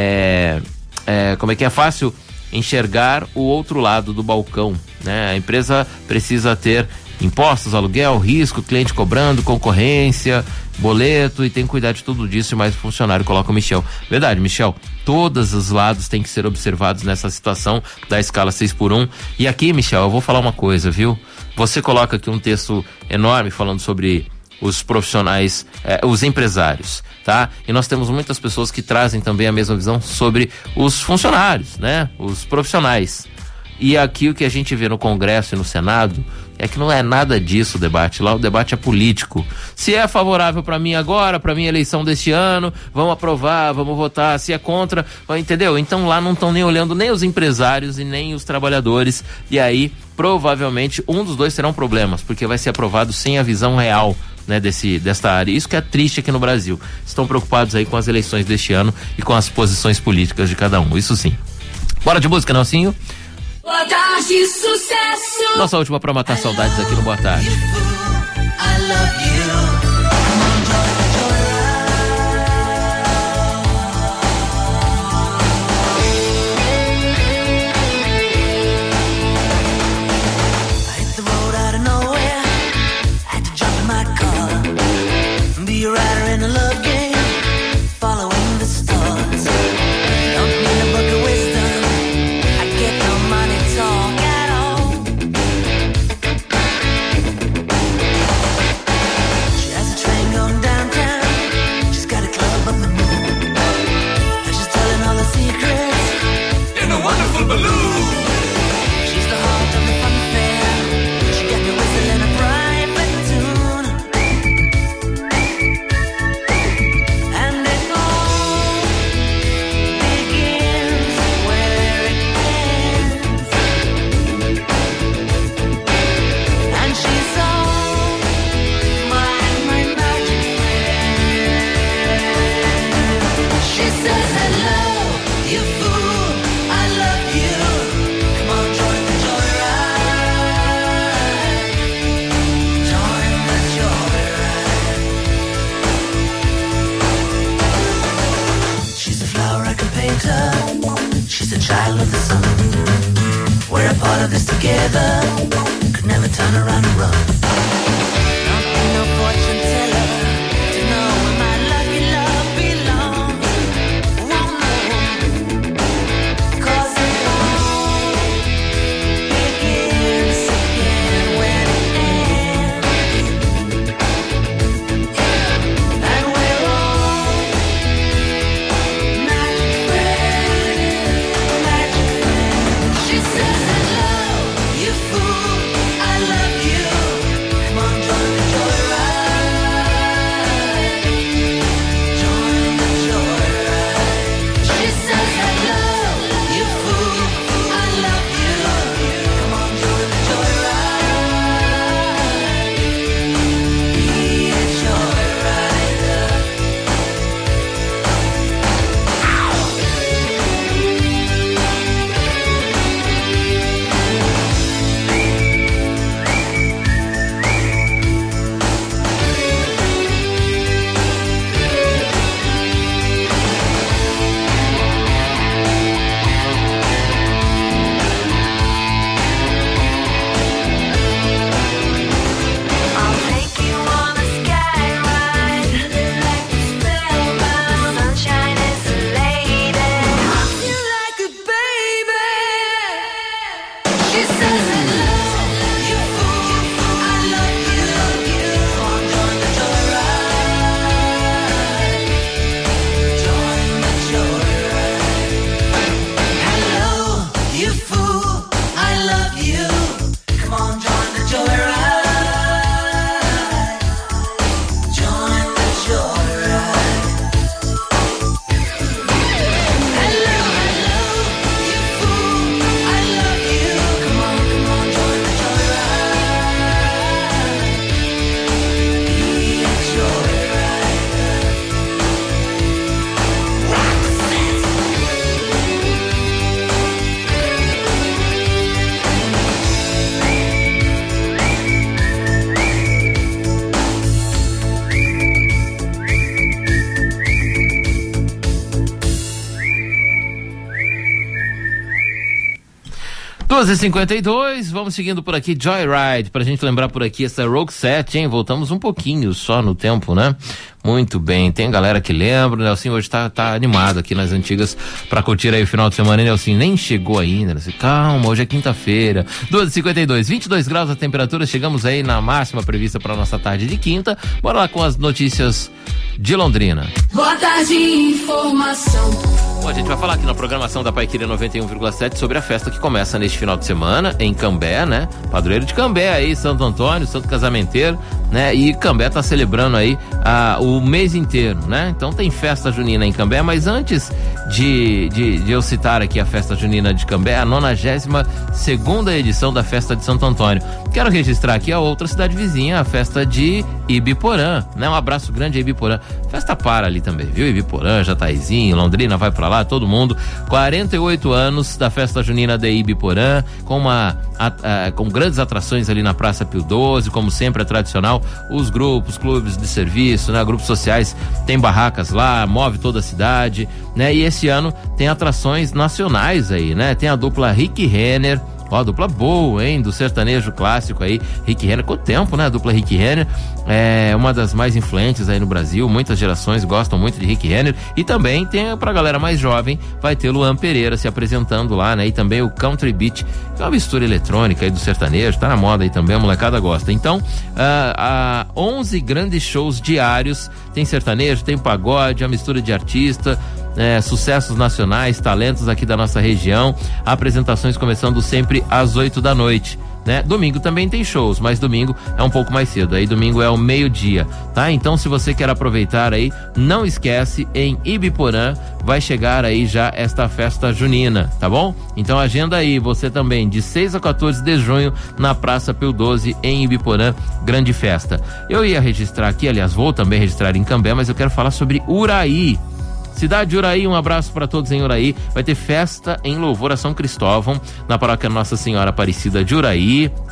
é, é, como é que é fácil enxergar o outro lado do balcão, né? A empresa precisa ter impostos, aluguel, risco, cliente cobrando, concorrência, boleto, e tem que cuidar de tudo disso, e mais o funcionário coloca o Michel. Verdade, Michel, todos os lados têm que ser observados nessa situação da escala seis por um. E aqui, Michel, eu vou falar uma coisa, viu? Você coloca aqui um texto enorme falando sobre os profissionais, eh, os empresários, tá? E nós temos muitas pessoas que trazem também a mesma visão sobre os funcionários, né? Os profissionais. E aqui o que a gente vê no Congresso e no Senado é que não é nada disso o debate. Lá o debate é político. Se é favorável para mim agora, para minha eleição deste ano, vamos aprovar, vamos votar. Se é contra, entendeu? Então lá não estão nem olhando nem os empresários e nem os trabalhadores. E aí, provavelmente, um dos dois terão problemas, porque vai ser aprovado sem a visão real, né, desse, desta área. Isso que é triste aqui no Brasil. Estão preocupados aí com as eleições deste ano e com as posições políticas de cada um. Isso sim. Bora de música, Nelsinho? Boa tarde, sucesso. Nossa última pra matar saudades aqui no Boa Tarde. I love you. together, could never turn around and run. Don't need no fortune teller to know where my lucky love belongs. Won't know, 'cause it all begins again when it ends. And we're all magic friends, magic friends. She says hello, you fool, I love you. Come on, join the joyride. Join the joyride. She says hello, you fool, I love you. Come on, join the joyride. Be a joyrider. I'll take you on a sky ride, like a spellbound. Sunshine is a lady. Rock you like a baby. She says hello, you fool, I love you. Come on, join the joyride. Join the joyride. Hello, you fool, I love you. Come on, join the joyride. Join the joyride. Hello, hello, you fool, I love you. Come on, come on, join the joyride. Be a joyrider. Roxette. doze e cinquenta e dois, vamos seguindo por aqui, Joyride, pra gente lembrar por aqui essa Roxette, hein? Voltamos um pouquinho só no tempo, né? Muito bem, tem galera que lembra, o Nelson hoje tá, tá animado aqui nas antigas pra curtir aí o final de semana, hein, Nelson? Nem chegou ainda, né? Calma, hoje é quinta-feira, doze e cinquenta e dois, vinte e dois graus a temperatura, chegamos aí na máxima prevista pra nossa tarde de quinta, bora lá com as notícias de Londrina. Boa tarde, informação. Bom, a gente vai falar aqui na programação da Paiquerê noventa e um vírgula sete sobre a festa que começa neste final de semana em Cambé, né? Padroeiro de Cambé aí, Santo Antônio, Santo Casamenteiro, né? E Cambé tá celebrando aí ah, o mês inteiro, né? Então tem festa junina em Cambé, mas antes de, de, de eu citar aqui a festa junina de Cambé, a nonagésima segunda edição da festa de Santo Antônio. Quero registrar aqui a outra cidade vizinha, a festa de Ibiporã, né? Um abraço grande a Ibiporã. Festa para ali também, viu? Ibiporã, Jataizinho, Londrina vai pra lá, todo mundo. quarenta e oito anos da festa junina de Ibiporã, com uma a, a, com grandes atrações ali na Praça Pio doze, como sempre é tradicional, os grupos, clubes de serviço, né? Grupos sociais, tem barracas lá, move toda a cidade, né? E esse ano tem atrações nacionais aí, né? Tem a dupla Rick Renner, ó, a dupla boa, hein? Do sertanejo clássico aí, Rick Renner, quanto tempo, né? A dupla Rick Renner é uma das mais influentes aí no Brasil, muitas gerações gostam muito de Rick Renner, e também tem pra galera mais jovem, vai ter Luan Pereira se apresentando lá, né? E também o Country Beat, que é uma mistura eletrônica aí do sertanejo, tá na moda aí também, a molecada gosta. Então, ah, ah, onze grandes shows diários, tem sertanejo, tem pagode, a mistura de artista, É, sucessos nacionais, talentos aqui da nossa região, apresentações começando sempre às oito da noite, né? Domingo também tem shows, mas domingo é um pouco mais cedo, aí domingo é ao meio-dia, tá? Então se você quer aproveitar aí, não esquece, em Ibiporã vai chegar aí já esta festa junina, tá bom? Então agenda aí, você também, de seis a quatorze de junho, na Praça Pio doze, em Ibiporã, grande festa. Eu ia registrar aqui, aliás, vou também registrar em Cambé, mas eu quero falar sobre Uraí. Cidade de Uraí, um abraço para todos em Uraí. Vai ter festa em louvor a São Cristóvão, na paróquia Nossa Senhora Aparecida de Uraí.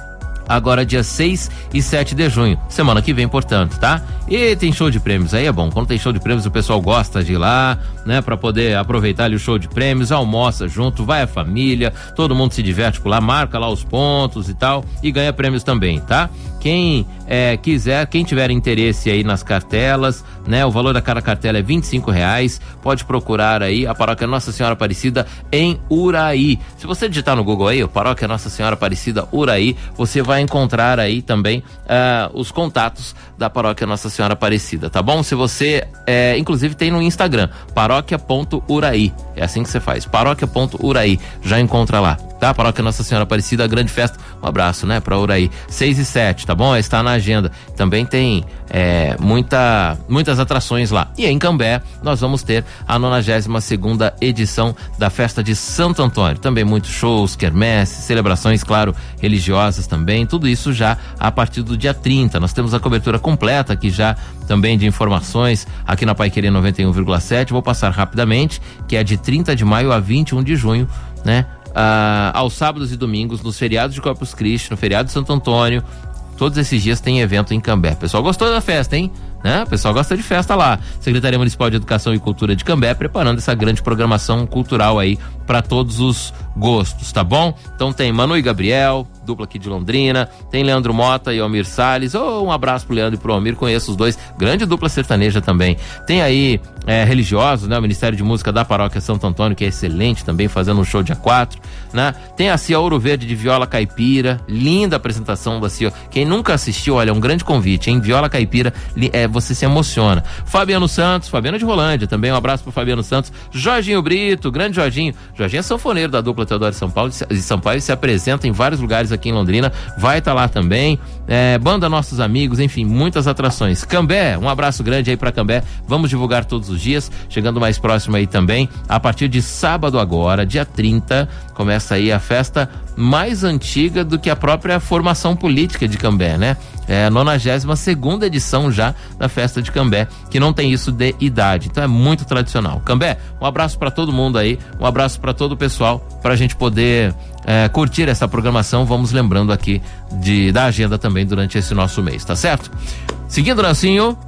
agora dia seis e sete de junho, semana que vem, portanto, tá? E tem show de prêmios, aí é bom, quando tem show de prêmios o pessoal gosta de ir lá, né, pra poder aproveitar ali o show de prêmios, almoça junto, vai a família, todo mundo se diverte por lá, marca lá os pontos e tal, e ganha prêmios também, tá? Quem é, quiser, quem tiver interesse aí nas cartelas, né? O valor da cada cartela é vinte e cinco reais. Pode procurar aí a Paróquia Nossa Senhora Aparecida em Uraí. Se você digitar no Google aí, Paróquia Nossa Senhora Aparecida Uraí, você vai encontrar aí também uh, os contatos da Paróquia Nossa Senhora Aparecida, tá bom? Se você, é, inclusive tem no Instagram, paróquia ponto uraí. É assim que você faz, paróquia ponto uraí. Já encontra lá, tá? Paróquia Nossa Senhora Aparecida, a grande festa. Um abraço, né, pra Uraí. seis e sete, tá bom? Está na agenda. Também tem é, muita, muitas atrações lá. E em Cambé, nós vamos ter a nonagésima segunda edição da festa de Santo Antônio. Também muitos shows, quermesses, celebrações, claro, religiosas também. Tudo isso já a partir do dia trinta. Nós temos a cobertura completa aqui já também de informações aqui na Paiquerê noventa e um vírgula sete. Vou passar rapidamente, que é de trinta de maio a vinte e um de junho, né? Ah, aos sábados e domingos, nos feriados de Corpus Christi, no feriado de Santo Antônio, todos esses dias tem evento em Cambé. O pessoal gostou da festa, hein? Né? O pessoal gosta de festa lá. Secretaria Municipal de Educação e Cultura de Cambé preparando essa grande programação cultural aí para todos os gostos, tá bom? Então tem Manu e Gabriel, dupla aqui de Londrina, tem Leandro Mota e Almir Salles. Oh, um abraço pro Leandro e pro Almir, conheço os dois, grande dupla sertaneja também. Tem aí é, religiosos, né? O Ministério de Música da Paróquia Santo Antônio, que é excelente também, fazendo um show dia quatro, né? Tem a Cia Ouro Verde de viola caipira, linda apresentação da Cia. Quem nunca assistiu, olha, é um grande convite, hein? Viola caipira, é, você se emociona. Fabiano Santos, Fabiano de Rolândia, também um abraço pro Fabiano Santos. Jorginho Brito, grande Jorginho. Jorginho é sanfoneiro da dupla Teodoro de São Paulo, de São Paulo, se apresenta em vários lugares aqui em Londrina, vai estar tá lá também. É, banda Nossos Amigos, enfim, muitas atrações. Cambé, um abraço grande aí pra Cambé. Vamos divulgar todos os dias, chegando mais próximo aí também. A partir de sábado agora, dia trinta, começa aí a festa mais antiga do que a própria formação política de Cambé, né? É a nonagésima segunda edição já da festa de Cambé, que não tem isso de idade, então é muito tradicional. Cambé, um abraço para todo mundo aí, um abraço para todo o pessoal, pra gente poder é, curtir essa programação. Vamos lembrando aqui de, da agenda também durante esse nosso mês, tá certo? Seguindo, Nancinho.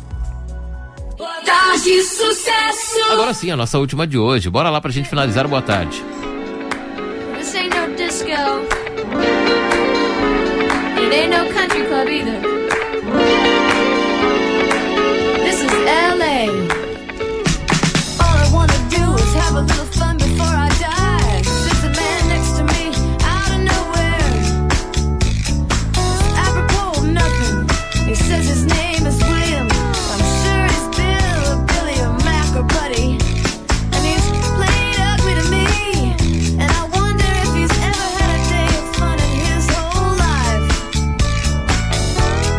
Tarde Sucesso. Agora sim, a nossa última de hoje. Bora lá pra gente finalizar. Boa tarde. This ain't no disco. It ain't no country club either. This is L A. All I wanna do is have a little fun before I die. There's a man next to me out of nowhere. It's apropos of nothing. He says his name is William. I'm sure he's Bill or Billy or Mac or Buddy. And he's played ugly to me. And I wonder if he's ever had a day of fun in his whole life.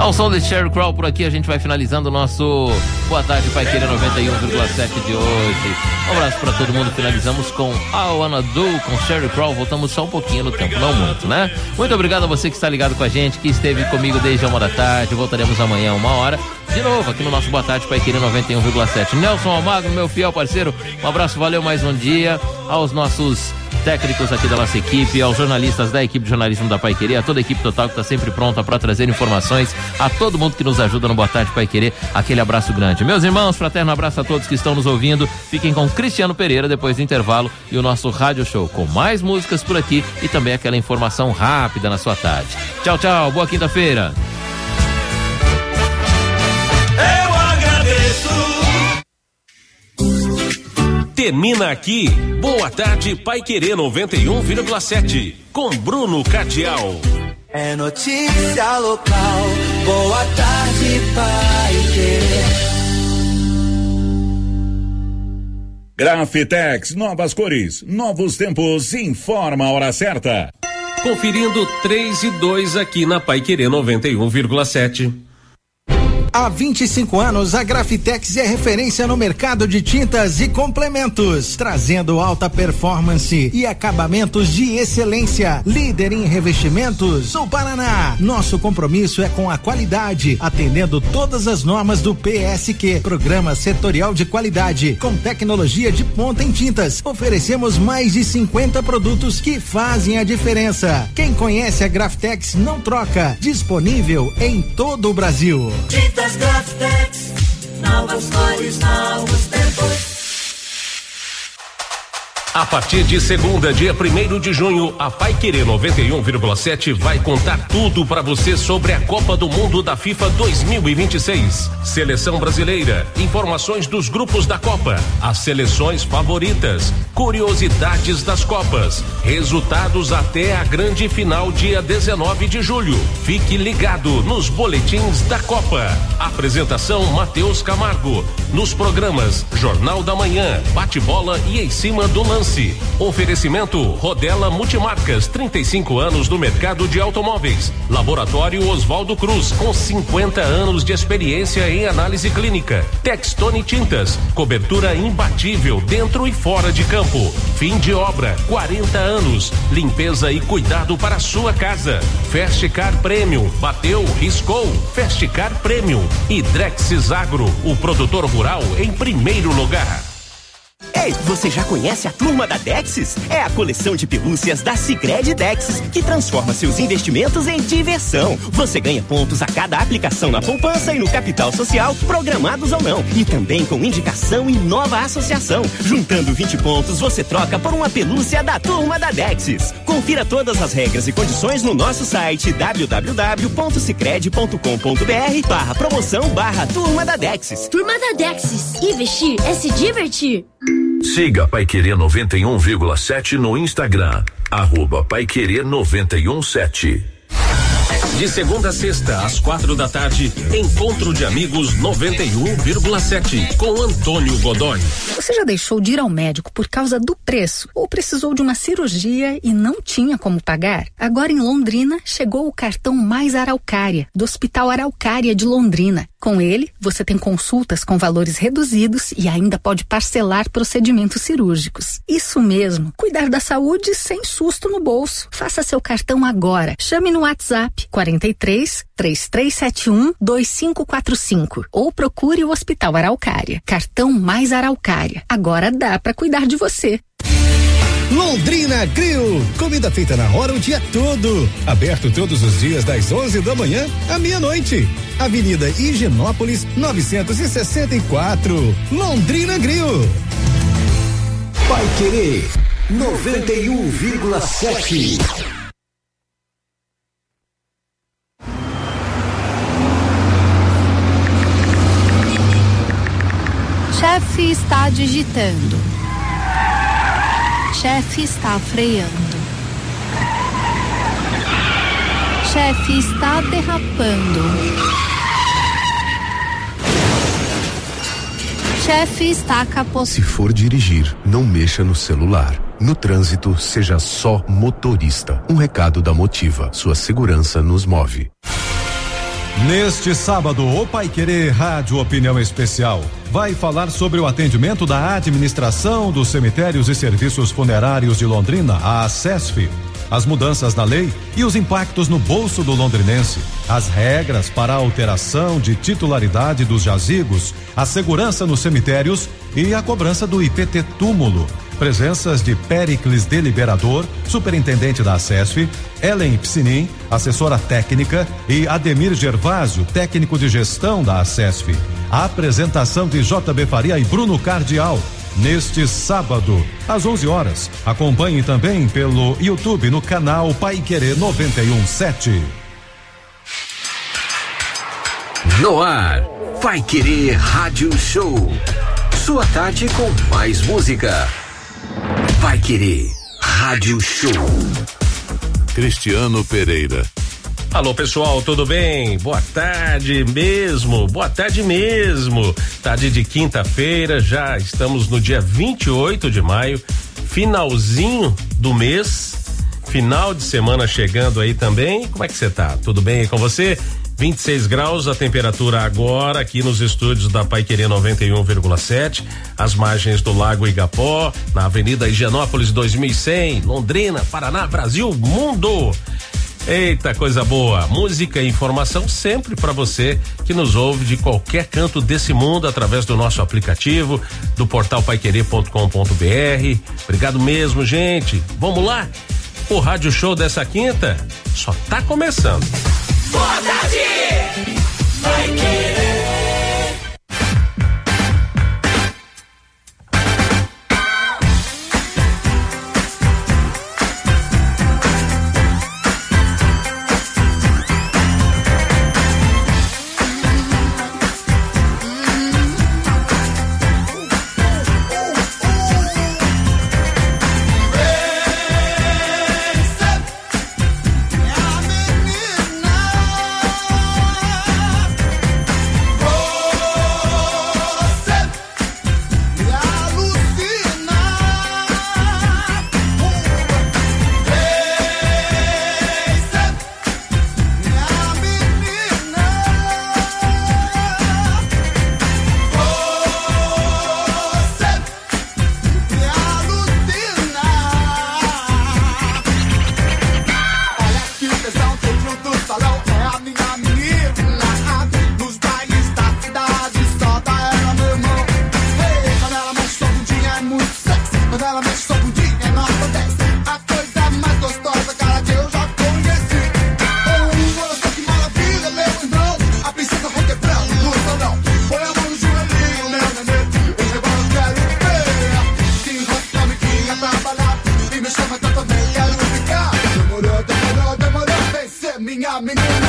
Ao som de Sheryl Crow por aqui, a gente vai finalizando o nosso Boa Tarde Pai Querer noventa e um vírgula sete de hoje. Um abraço pra todo mundo. Finalizamos com I Wanna Do, com Sheryl Crow. Voltamos só um pouquinho no tempo, não muito, né? Muito obrigado a você que está ligado com a gente, que esteve comigo desde a uma da tarde. Voltaremos amanhã, uma hora, de novo, aqui no nosso Boa Tarde Pai Querer noventa e um vírgula sete. Nelson Almagro, meu fiel parceiro, um abraço, valeu mais um dia. Aos nossos técnicos aqui da nossa equipe, aos jornalistas da equipe de jornalismo da Pai Querer, a toda a equipe total que está sempre pronta para trazer informações, a todo mundo que nos ajuda no Boa Tarde Pai Querer, aquele abraço grande. Meus irmãos, fraterno abraço a todos que estão nos ouvindo. Fiquem com Cristiano Pereira depois do intervalo e o nosso rádio show com mais músicas por aqui e também aquela informação rápida na sua tarde. Tchau, tchau, boa quinta-feira. Eu agradeço. Termina aqui Boa Tarde Pai Querer noventa e um vírgula sete com Bruno Cardial. É notícia local. Boa Tarde Pai Querer. Grafitex, novas cores, novos tempos, informa a hora certa. Conferindo três e dois aqui na Pai Querer noventa e um vírgula sete. Há vinte e cinco anos, a Grafitex é referência no mercado de tintas e complementos, trazendo alta performance e acabamentos de excelência. Líder em revestimentos do Paraná. Nosso compromisso é com a qualidade, atendendo todas as normas do P S Q, Programa Setorial de Qualidade, com tecnologia de ponta em tintas. Oferecemos mais de cinquenta produtos que fazem a diferença. Quem conhece a Grafitex não troca. Disponível em todo o Brasil. Tintas Grafitex, novas cores, novos tempos. A partir de segunda, dia primeiro de junho, a Pai Querer noventa e um vírgula sete vai contar tudo para você sobre a Copa do Mundo da FIFA dois mil e vinte e seis. Seleção brasileira, informações dos grupos da Copa, as seleções favoritas, curiosidades das Copas, resultados até a grande final dia dezenove de julho. Fique ligado nos boletins da Copa. Apresentação Matheus Camargo. Nos programas Jornal da Manhã, Bate-Bola e Em Cima do Lance. Oferecimento Rodela Multimarcas, trinta e cinco anos no mercado de automóveis. Laboratório Oswaldo Cruz, com cinquenta anos de experiência em análise clínica. Textone Tintas, cobertura imbatível dentro e fora de campo. Fim de obra, quarenta anos. Limpeza e cuidado para a sua casa. Festcar Premium, bateu, riscou. Festcar Premium. E Drexis Agro, o produtor rural em primeiro lugar. Ei, você já conhece a turma da Dexis? É a coleção de pelúcias da Sicredi Dexis, que transforma seus investimentos em diversão. Você ganha pontos a cada aplicação na poupança e no capital social, programados ou não. E também com indicação em nova associação. Juntando vinte pontos, você troca por uma pelúcia da turma da Dexis. Confira todas as regras e condições no nosso site w w w ponto sicredi ponto com ponto b r barra promoção barra turma da Dexis. Turma da Dexis. Investir é se divertir. Siga Pai Querer noventa e um vírgula sete no Instagram, arroba Pai Querer noventa e um sete. De segunda a sexta, às quatro da tarde, Encontro de Amigos noventa e um vírgula sete, com Antônio Godoy. Você já deixou de ir ao médico por causa do preço ou precisou de uma cirurgia e não tinha como pagar? Agora em Londrina, chegou o cartão Mais Araucária, do Hospital Araucária de Londrina. Com ele, você tem consultas com valores reduzidos e ainda pode parcelar procedimentos cirúrgicos. Isso mesmo, cuidar da saúde sem susto no bolso. Faça seu cartão agora. Chame no WhatsApp quarenta e três, três três sete um, dois cinco quatro cinco ou procure o Hospital Araucária. Cartão Mais Araucária. Agora dá para cuidar de você. Londrina Grill, comida feita na hora o dia todo. Aberto todos os dias das onze da manhã à meia-noite. Avenida Higienópolis novecentos e sessenta e quatro. Londrina Grill. Pai Querer noventa e um vírgula sete. Chefe está digitando. Chefe está freando. Chefe está derrapando. Chefe está capotando. Se for dirigir, não mexa no celular. No trânsito, seja só motorista. Um recado da Motiva. Sua segurança nos move. Neste sábado, o Paiquerê Rádio Opinião Especial vai falar sobre o atendimento da Administração dos Cemitérios e Serviços Funerários de Londrina, a ACESF, as mudanças na lei e os impactos no bolso do londrinense, as regras para a alteração de titularidade dos jazigos, a segurança nos cemitérios e a cobrança do I P T túmulo. Presenças de Péricles Deliberador, superintendente da ACESF, Ellen Piscinin, assessora técnica, e Ademir Gervásio, técnico de gestão da ACESF. A apresentação de J B Faria e Bruno Cardial, neste sábado, às onze horas. Acompanhe também pelo YouTube no canal Paiquerê noventa e um sete. No ar, Paiquerê Rádio Show. Sua tarde com mais música. Paiquerê Rádio Show. Cristiano Pereira. Alô pessoal, tudo bem? Boa tarde mesmo, boa tarde mesmo. Tarde de quinta-feira, já estamos no dia vinte e oito de maio, finalzinho do mês, final de semana chegando aí também. Como é que você tá? Tudo bem aí com você? vinte e seis graus a temperatura agora aqui nos estúdios da Paiquerê noventa e um vírgula sete, às margens do Lago Igapó, na Avenida Higienópolis dois mil e cem, Londrina, Paraná, Brasil, mundo. Eita, coisa boa, música e informação sempre para você que nos ouve de qualquer canto desse mundo através do nosso aplicativo, do portal paiquerê ponto com ponto br. Obrigado mesmo, gente. Vamos lá? O Rádio Show dessa quinta só tá começando. Boa tarde! Vai querer.